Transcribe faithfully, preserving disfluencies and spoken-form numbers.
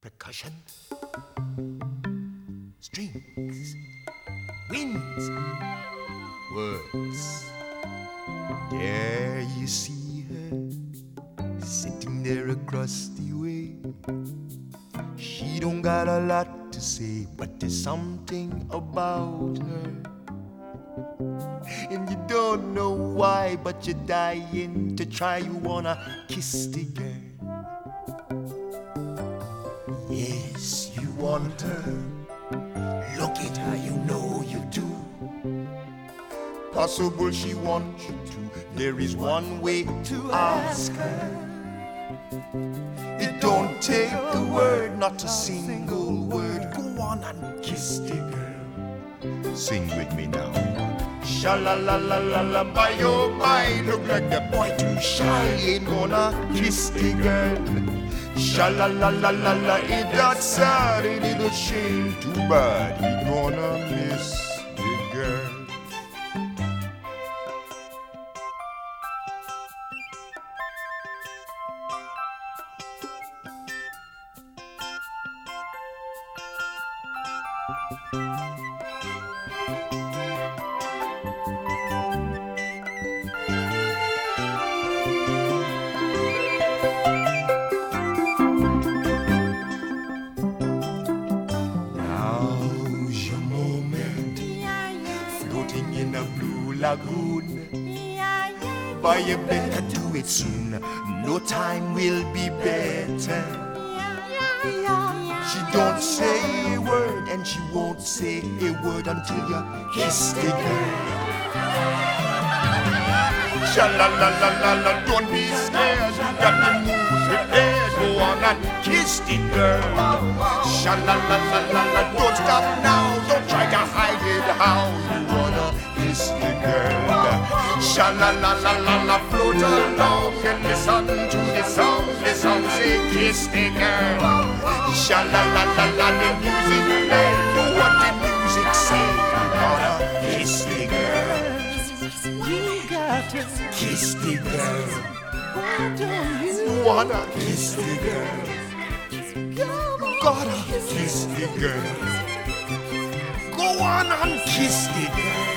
percussion, strings, winds, words. There you see her, sitting there across the way. She don't got a lot to say, but there's something about her. And you don't know why, but you're dying to try. You wanna kiss the girl. Yes, you want her. Look at her, you know you do. Possible she wants you to. There is one way to ask her. It don't take a word, not a single word. Go on and kiss the girl. Sing with me now. Sha-la-la-la-la-la, by your mind. Look like the boy too shy, ain't gonna kiss the girl. Sha-la-la-la-la-la, ain't that sad, ain't it a shame? Too bad, he gonna miss the girl. In a blue lagoon, but you better do it soon. No time will be better. She don't say a word, and she won't say a word until you kiss the girl. Sha la la la la la, don't be scared. You got to move prepared. Go on and kiss the girl. Sha la la la la la, don't stop now. Don't try to hide it. How you wanna kiss the girl? Sha la la la la la, float along and listen to the song. The song say kiss the girl. Sha la la la la, the music play. Do what the music say. You gotta kiss the girl. You gotta kiss the girl. Why don't you wanna kiss the girl? You gotta kiss the girl. Go on and kiss the girl.